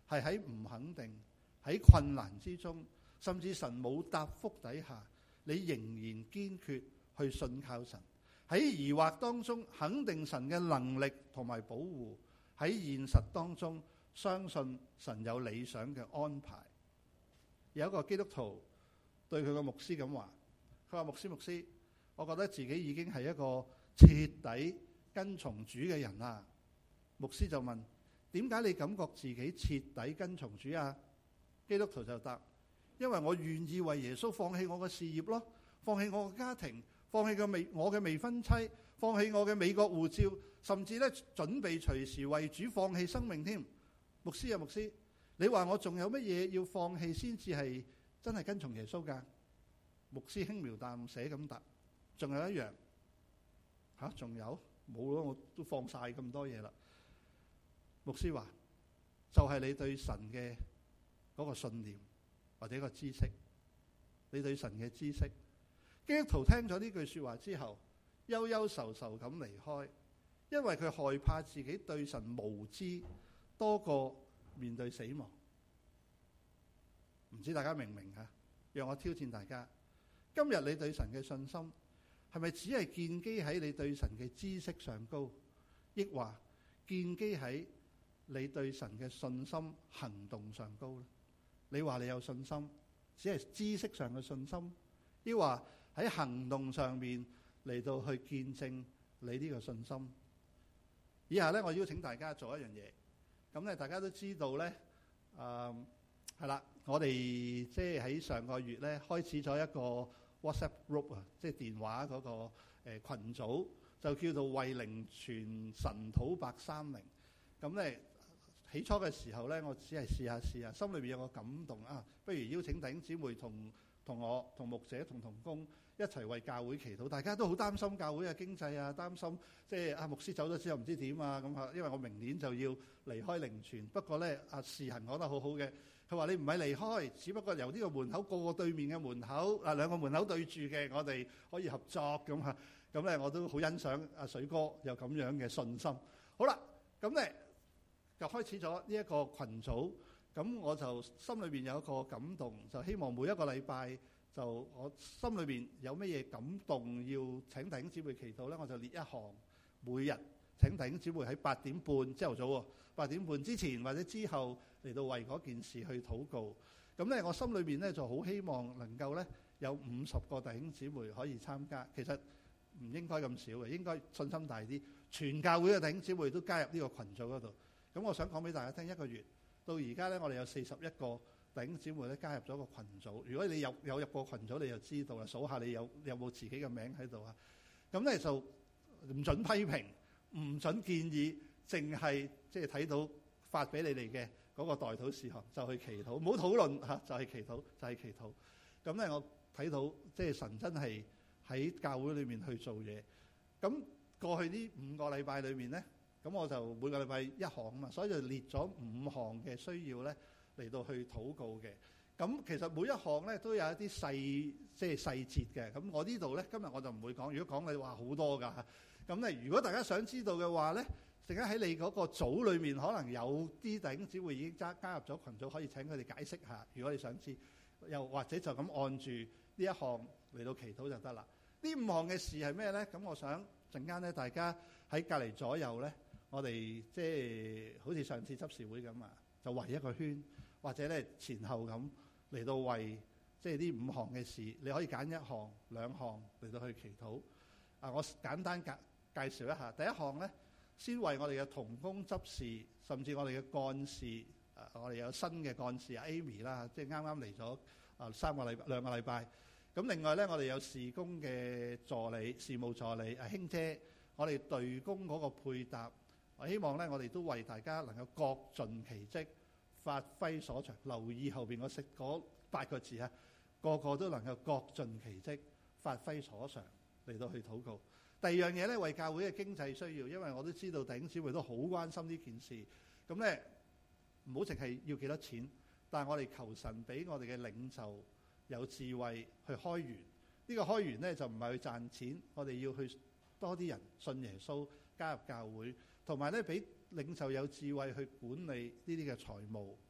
係喺唔肯定、喺困難之中，甚至神冇答覆底下，你仍然堅決去信靠神。喺疑惑當中肯定神嘅能力同埋保護，喺現實當中相信神有理想嘅安排。有一個基督徒對佢個牧師咁話，佢話牧師，我覺得自己已經係一個徹底跟從主嘅人啦。牧師就問，點解你感覺自己徹底跟從主啊？基督徒就答，因為我願意為耶穌放棄我嘅事業咯，放棄我嘅家庭，放棄我嘅未婚妻，放棄我嘅美國護照，甚至咧準備隨時為主放棄生命添。牧師，你話我仲有乜嘢要放棄先至係真係跟從耶穌㗎？牧師輕描淡寫咁答，仲有一樣嚇，仲有冇咯？我都放晒咁多嘢啦。牧師話就係你對神嘅嗰個信念或者個知識，你對神嘅知識。基督徒聽咗呢句說話之後，憂憂愁愁咁離開，因為佢害怕自己對神無知多過面對死亡。唔知大家明唔明啊？讓我挑戰大家，今日你對神嘅信心係咪只係建基喺你對神嘅知識上高，抑或建基喺你對神嘅信心行動上高咧？你話你有信心，只係知識上嘅信心，抑或喺行動上面嚟到去見證你呢個信心？以下咧，我邀請大家做一樣嘢。咁咧，大家都知道咧，係啦，我哋即係喺上個月咧開始咗一個 WhatsApp group 啊，即係電話嗰個群組，就叫做為靈傳神土830。咁咧起初嘅時候咧，我只係試下，心裏邊有個感動啊，不如邀請弟兄姊妹同我、同牧者、同同工一齊為教會祈禱。大家都好擔心教會嘅經濟啊，擔心即係牧師走咗之後唔知點啊咁啊。因為我明年就要離開靈傳，不過咧時行講得好好嘅，佢話你唔係離開，只不過由呢個門口過對面嘅門口，兩個門口對住嘅，我哋可以合作咁嚇。咁咧我都好欣賞阿水哥有咁樣嘅信心。好啦，咁咧就開始咗呢一個群組。咁我就心裏邊有一個感動，就希望每一個禮拜就我心裏邊有乜嘢感動要請弟兄姊妹祈禱咧，我就列一項，每日請弟兄姊妹喺8點半朝頭早喎，8點半之前或者之後嚟到為嗰件事去禱告。咁咧我心裏邊咧就好希望能夠咧有50個弟兄姊妹可以參加。其實唔應該咁少嘅，應該信心大啲，全教會嘅弟兄姊妹都加入呢個群組嗰度。咁我想講俾大家聽，一個月到而家咧，我哋有41個弟兄姊妹咧加入咗個群組。如果你有入過群組，你就知道啦。數下你有冇自己嘅名喺度啊？咁咧就唔準批評，唔準建議，淨係即係睇到發俾你哋嘅嗰個代禱事項就去祈禱，唔好討論嚇，就係祈禱，就係祈禱。咁咧我睇到即係神真係喺教會裏面去做嘢。咁過去呢5個禮拜裏面咧，咁我就每個禮拜一項啊嘛，所以就列咗5項嘅需要咧嚟到去禱告嘅。咁其實每一項咧都有一啲細節嘅。咁我呢度咧今日我就唔會講，如果講你話好多㗎。咁咧如果大家想知道嘅話咧，陣間喺你嗰個組裏面可能有啲弟兄姊妹已經加入咗群組，可以請佢哋解釋下。如果你想知，又或者就咁按住呢一項嚟到祈禱就得啦。呢5項嘅事係咩咧？咁我想陣間咧大家喺隔離左右咧，我哋即係好似上次執事會咁啊，就圍一個圈，或者咧前後咁嚟到為即係呢5項嘅事，你可以揀1項、2項嚟到去祈禱。我簡單介紹一下。第一項咧，先為我哋嘅同工執事，甚至我哋嘅幹事，我哋有新嘅幹事 Amy 啦，即係啱啱嚟咗2個禮拜。咁另外咧，我哋有事工嘅助理、事務助理卿姐，我哋隊工嗰個配搭，我希望咧我哋都為大家能夠各盡其職，發揮所長。留意後邊嗰8個字啊，個個都能夠各盡其職，發揮所長嚟到去禱告。第二樣嘢咧，為教會嘅經濟需要，因為我都知道弟兄姊妹都好關心呢件事。咁咧唔好淨係要幾多錢，但係我哋求神俾我哋嘅領袖有智慧去開源。呢個開源咧就唔係去賺錢，我哋要去多啲人信耶穌，加入教會，同埋咧俾領袖有智慧去管理呢啲嘅財務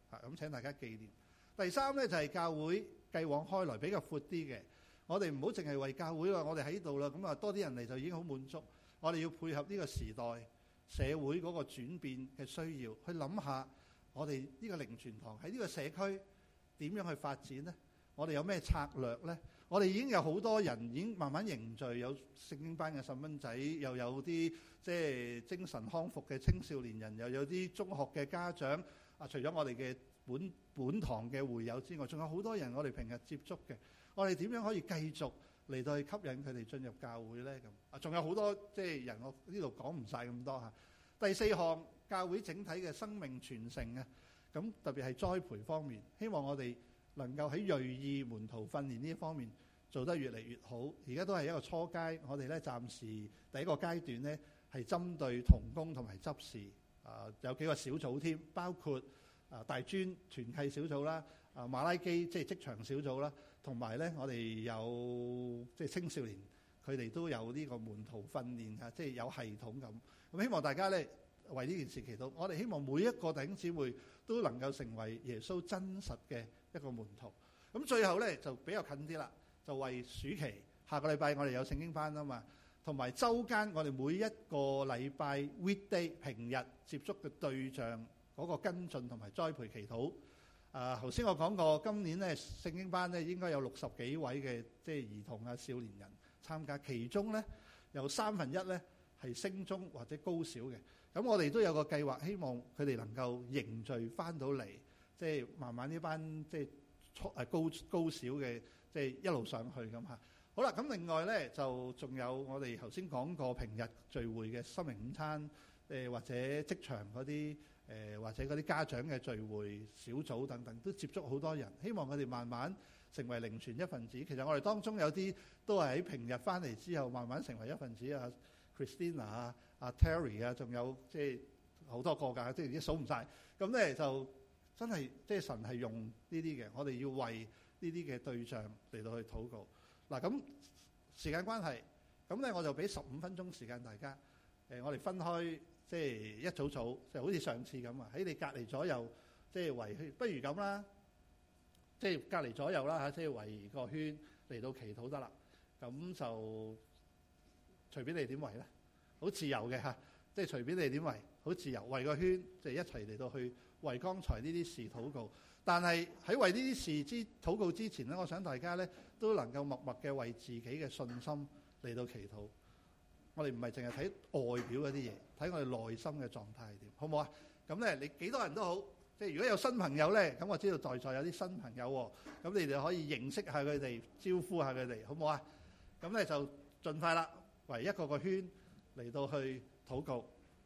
咁請大家紀念。第三咧就係教會繼往開來比較闊啲嘅，我哋唔好淨係為教會話我哋喺度啦，咁啊多啲人嚟就已經好滿足。我哋要配合呢個時代社會嗰個轉變嘅需要，去諗下我哋呢個靈傳堂喺呢個社區點樣去發展呢？我哋有咩策略呢？我哋已經有好多人已經慢慢凝聚，有聖經班嘅細蚊仔，又有啲即係精神康復嘅青少年人，又有啲中學嘅家長。除咗我哋嘅本堂嘅會友之外，仲有好多人我哋平日接觸嘅。我哋點樣可以繼續嚟到去吸引佢哋進入教會呢？咁仲有好多即係人，我呢度講唔晒咁多嚇。第四項，教會整體嘅生命傳承啊，咁特別係栽培方面，希望我哋能夠喺銳意門徒訓練呢一方面做得越嚟越好。而家都係一個初階，我哋咧暫時第一個階段咧係針對同工同埋執事，有幾個小組添，包括大專團契小組啦，馬拉基即係職場小組啦，同埋咧我哋有即係青少年，佢哋都有呢個門徒訓練啊，即係有系統咁。咁希望大家咧為呢件事祈禱。我哋希望每一個弟兄姊妹都能夠成為耶穌真實嘅一個門徒。咁最後咧就比較近啲啦，就為暑期下個禮拜我哋有聖經班啊嘛，同埋週間我哋每一個禮拜 weekday 平日接觸嘅對象嗰個跟進同埋栽培祈禱。頭先我講過，今年咧聖經班咧應該有60幾位嘅即係兒童啊少年人參加，其中咧有1/3咧係升中或者高小嘅。咁我哋都有個計劃，希望佢哋能夠凝聚翻到嚟，即係慢慢呢班即係高小嘅，即係一路上去咁嚇。好啦，咁另外咧就仲有我哋頭先講過平日聚會嘅心靈午餐，或者職場嗰啲或者嗰啲家長嘅聚會小組等等，都接觸好多人，希望佢哋慢慢成為靈傳一份子。其實我哋當中有啲都係喺平日翻嚟之後慢慢成為一份子啊。Christina 啊、Terry 啊，仲有即係好多個㗎，即係已經數唔晒。咁咧就真係即係神係用呢啲嘅，我哋要為呢啲嘅對象嚟到去禱告。嗱，咁時間關係，咁咧我就俾15分鐘時間大家。我哋分開即係一組組，就好似上次咁啊，喺你隔離左右即係圍圈，不如咁啦，即係隔離左右啦嚇，即係圍個圈嚟到祈禱得啦。咁就隨便你點圍咧，好自由嘅嚇，即係隨便你點圍，好自由，圍個圈就一齊嚟到去為剛才呢啲事禱告。但係喺為呢啲事禱告之前咧，我想大家咧都能夠默默嘅為自己嘅信心嚟到祈禱。我哋唔係淨係睇外表嗰啲嘢，睇我哋內心嘅狀態係點，好唔好啊？咁咧你幾多人都好，即係如果有新朋友咧，咁我知道在座有啲新朋友喎，咁你哋可以認識下佢哋，招呼下佢哋，好唔好啊？咁咧就盡快啦。圍一個圈嚟到去禱告，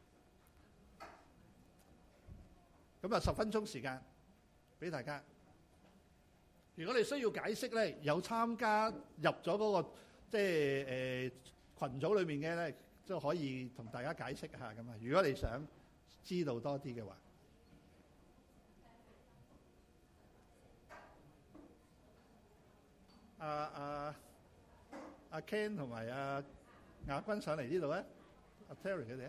咁啊10分鐘時間俾大家。如果你需要解釋咧，有參加入咗嗰個即係群組裏面嘅咧，都可以同大家解釋下咁啊。如果你想知道多啲嘅話，阿 Ken 同埋亞軍上嚟呢度咧，阿 Terry 佢哋咧，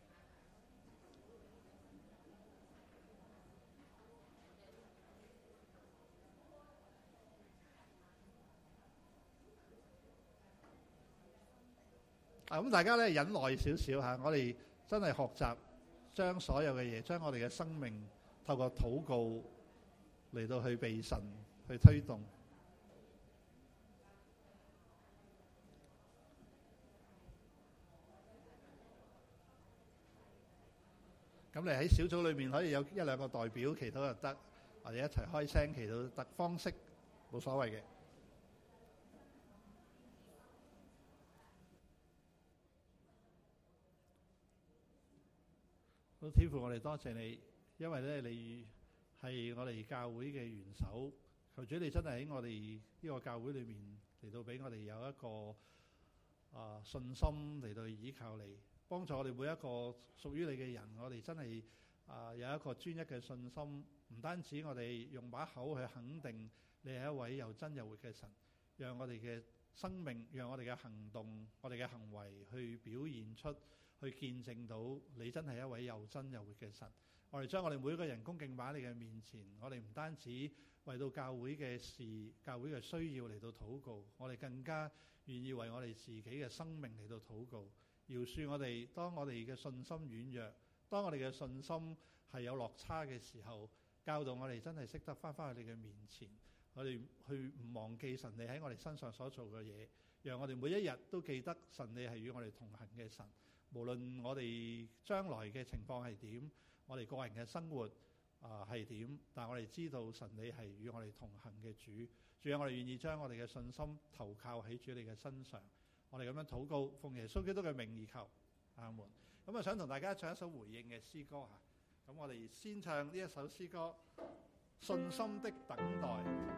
咁大家咧忍耐少少嚇，我哋真係學習將所有嘅嘢，將我哋嘅生命透過禱告嚟到去被神去推動。咁你喺小組裏面可以有1-2個代表祈禱就得，或者一齊開聲祈禱得，方式冇所謂嘅。好，天父，我哋多謝你，因為咧你係我哋教會嘅元首，求主你真係喺我哋呢個教會裏面嚟到俾我哋有一個信心嚟到依靠你。幫助我哋每一個屬於你嘅人，我哋真係有一個專一嘅信心，唔單止我哋用把口去肯定你係一位又真又活嘅神，讓我哋嘅生命，讓我哋嘅行動，我哋嘅行為去表現出，去見證到你真係一位又真又活嘅神。 我哋將我哋每一個人恭敬擺喺你嘅面前，我哋唔單止為到教會嘅事、教會嘅需要嚟到禱告，我哋更加願意為我哋自己嘅生命嚟到禱告。饒恕我哋，當我哋嘅信心軟弱，當我哋嘅信心係有落差嘅時候，教導我哋真係識得翻去你嘅面前，我哋去唔忘記神你喺我哋身上所做嘅嘢，讓我哋每一日都記得神你係與我哋同行嘅神。無論我哋將來嘅情況係點，我哋個人嘅生活係點，但我哋知道神你係與我哋同行嘅主。主啊，我哋願意將我哋嘅信心投靠喺主你嘅身上。我哋咁樣禱告，奉耶穌基督嘅名而求，阿門。咁想同大家唱一首回應嘅詩歌嚇。咁我哋先唱呢一首詩歌《信心的等待》。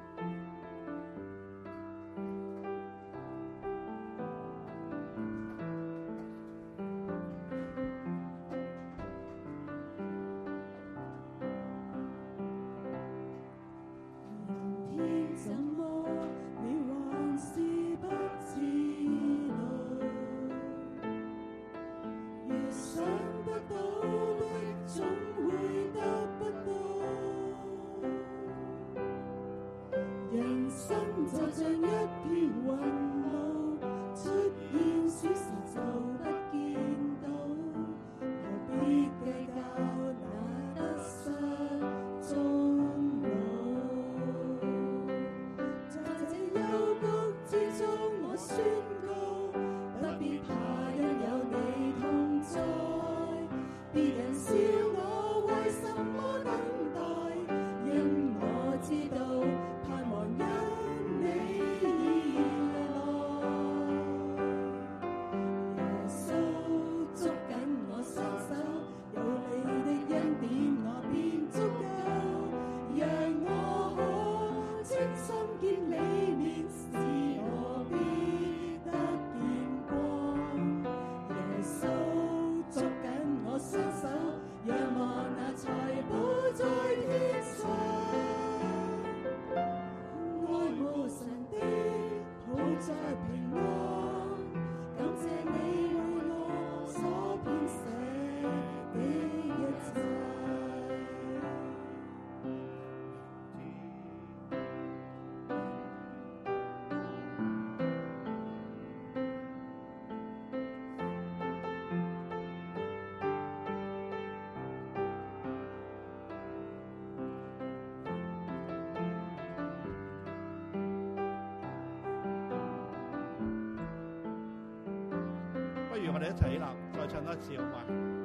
我哋一齊起立，再唱多一次好嗎？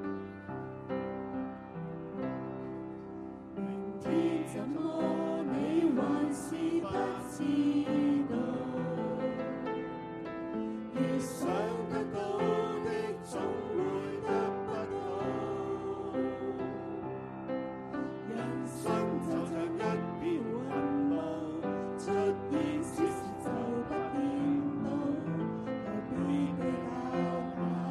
明天怎麼你還是不知道，越想得到的總會得不到，人生就像一片雲霧，出現時就不見到，何必計較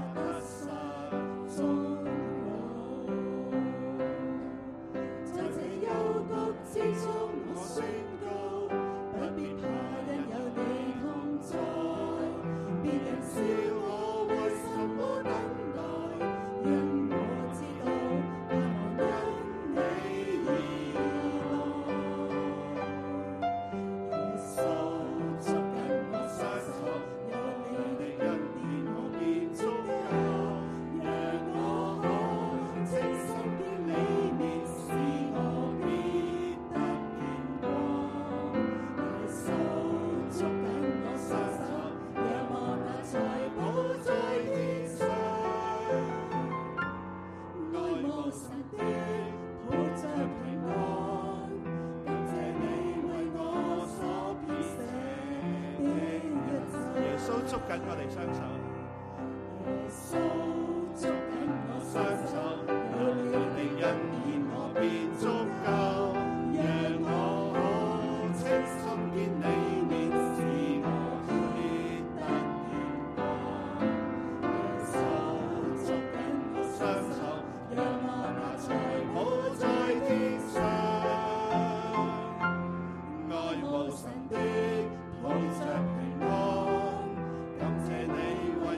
捉緊我哋雙手， 耶穌捉緊我雙手，有你的恩典我便足夠，讓我可清心見你面，使我必得見光。耶穌捉緊我雙手，讓我拿財寶在天上，愛慕神的抱着平安。感謝你為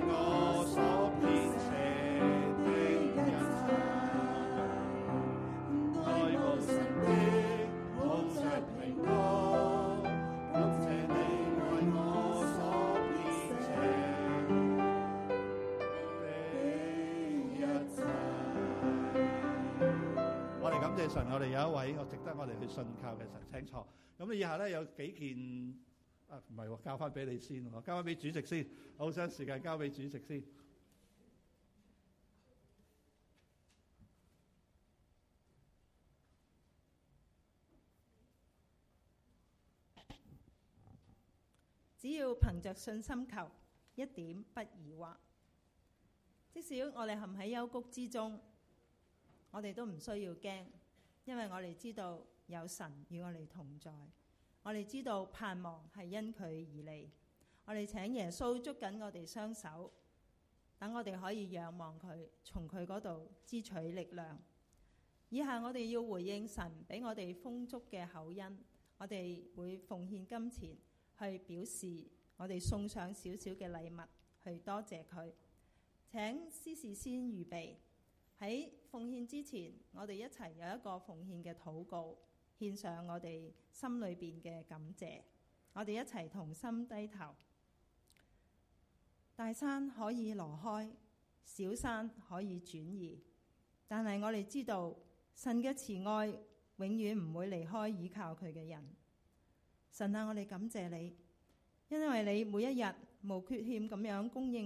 謝神，我哋有一位值得我哋去信靠嘅神。請坐。咁以下咧有幾件唔係喎，交翻俾你先，交翻俾主席先。好，將時間交俾主席先。 只要憑着信心求，一點不疑惑。即使我哋陷喺幽谷之中，我哋都唔需要驚，因為我哋知道有神與我哋同在。我哋知道盼望係因佢而嚟。我哋請耶穌捉緊我哋雙手，等我哋可以仰望佢，從佢嗰度支取力量。以下我哋要回應神俾我哋豐足嘅厚恩，我哋會奉獻金錢去表示我哋送上少少嘅禮物去多謝佢。請司事先預備，喺奉獻之前，我哋一齊有一個奉獻嘅禱告，獻上我哋心裏邊嘅感謝。我哋一齊同心低頭。大山可以挪開，小山可以轉移，但係我哋知道神嘅慈愛永遠唔會離開倚靠佢嘅人。神啊，我哋感謝你，因為你每一日無缺欠咁樣供應